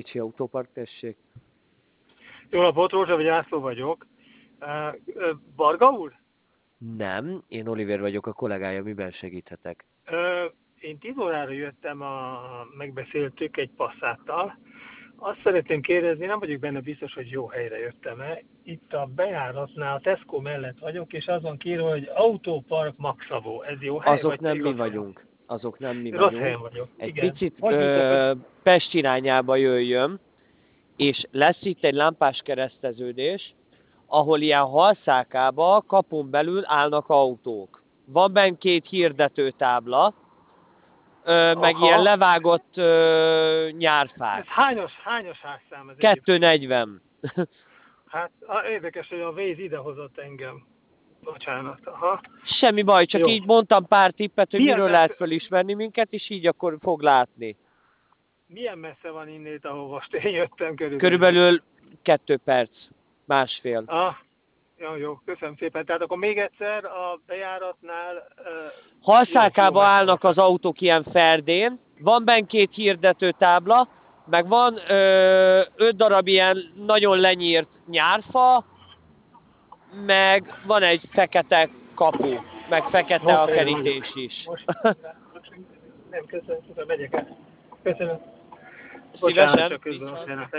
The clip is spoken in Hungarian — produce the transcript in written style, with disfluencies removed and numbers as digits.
Pécsi Autópark, tessék. Jó napot, Rózsa László vagyok. Varga úr? Nem, én Oliver vagyok, a kollégája, miben segíthetek? Én 10 órára jöttem, megbeszéltük egy Passattal. Azt szeretném kérdezni, nem vagyok benne biztos, hogy jó helyre jöttem-e. Itt a bejáratnál, a Tesco mellett vagyok, és azon kírva, hogy Autópark Maxavó. Ez jó hely? Azok Vagy nem mi rossz vagyunk. Azok nem mi Rossz helyen vagyunk. vagyok. Egy Igen. picit Most hittem, hogy... Pest irányába jöjjön, és lesz itt egy lámpás kereszteződés, ahol ilyen halszákába kapun belül állnak autók. Van benne 2 hirdetőtábla, meg ilyen Aha. levágott Ez nyárfák. hányos házszám ez egyébként? 240. Hát érdekes, hogy a Waze idehozott engem. Bocsánat. Aha. Semmi baj, csak Jó. így mondtam pár tippet, hogy Milyen miről messze, lehet felismerni minket, és így akkor fog látni. milyen messze van innét, ahol most én jöttem körülbelül? Körülbelül 2 perc, másfél. Jó, köszönöm szépen. Tehát akkor még egyszer a bejáratnál... Halszákába állnak az autók ilyen ferdén, van benne 2 hirdetőtábla, meg van 5 darab ilyen nagyon lenyírt nyárfa, meg van egy fekete kapu, meg fekete a kerítés is. Most nem, köszönöm szépen, megyek el. Köszönöm. Szívesen. Bocsánat, csak közben